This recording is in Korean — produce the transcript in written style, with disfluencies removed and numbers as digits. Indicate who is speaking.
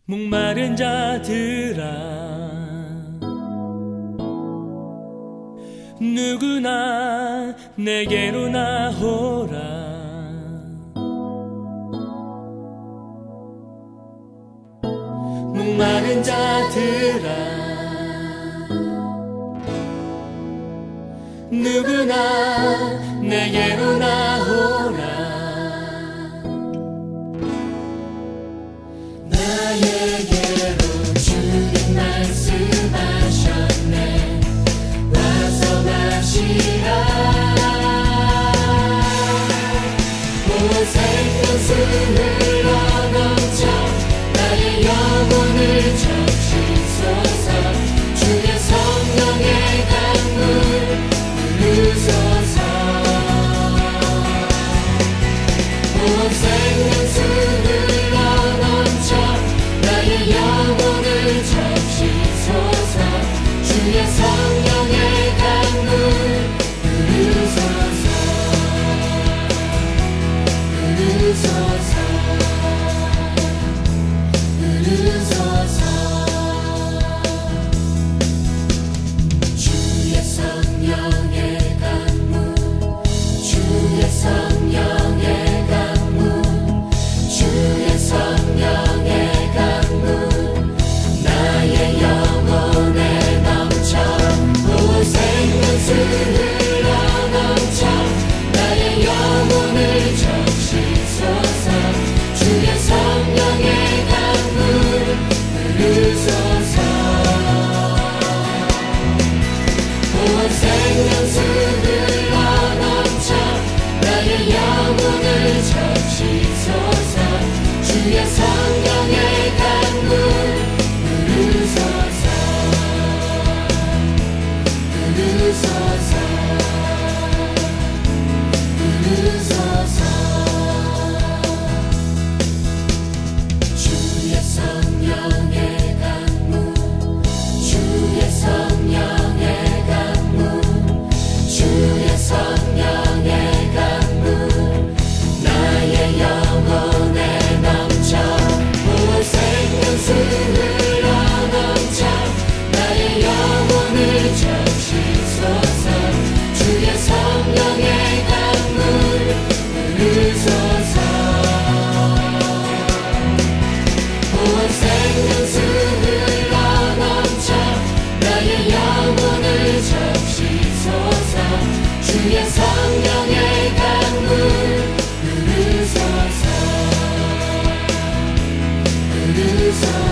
Speaker 1: 목마른 자들아 누구나 내게로 나오라. 목마른 자들아 누구나 내게로 나오라. 나에게로 주님 말씀하셨네. 와서 마시라. 오 생명수 흘러넘쳐 나의 영혼을 적시소서. 주의 성령의 강물 흐르소서. 오 생명수 흘러넘쳐 나의 영혼을 적시소서. 주의 성령의 강물 흐르소서. 흐르소서. 흐르소서. 주의 성령의 강물 주의 성령의 강물 주의 성령의 강물 나의 영혼에 넘쳐. 오 생명수 흘러넘쳐 나의 영혼을 적시소서. 주의 성령의 강물 흐르소서. 오 생명수 흘러넘쳐 나의 영혼을 적시소서. 주의 성령의 강물 흐르소서. 흐르소서. 흐르소서. 주의 성령의 강물 주의 성령의 강물 주의 성령의 강물 나의 영혼에 넘쳐. 오 생명수 흘러넘쳐 나의 영혼을 적시소서. 주의 성령의 강물 흐르소서. 오 생명수 흘러넘쳐 나의 영혼을 적시소서. 주의 성령의 강물 흐르소서. 흐르소서.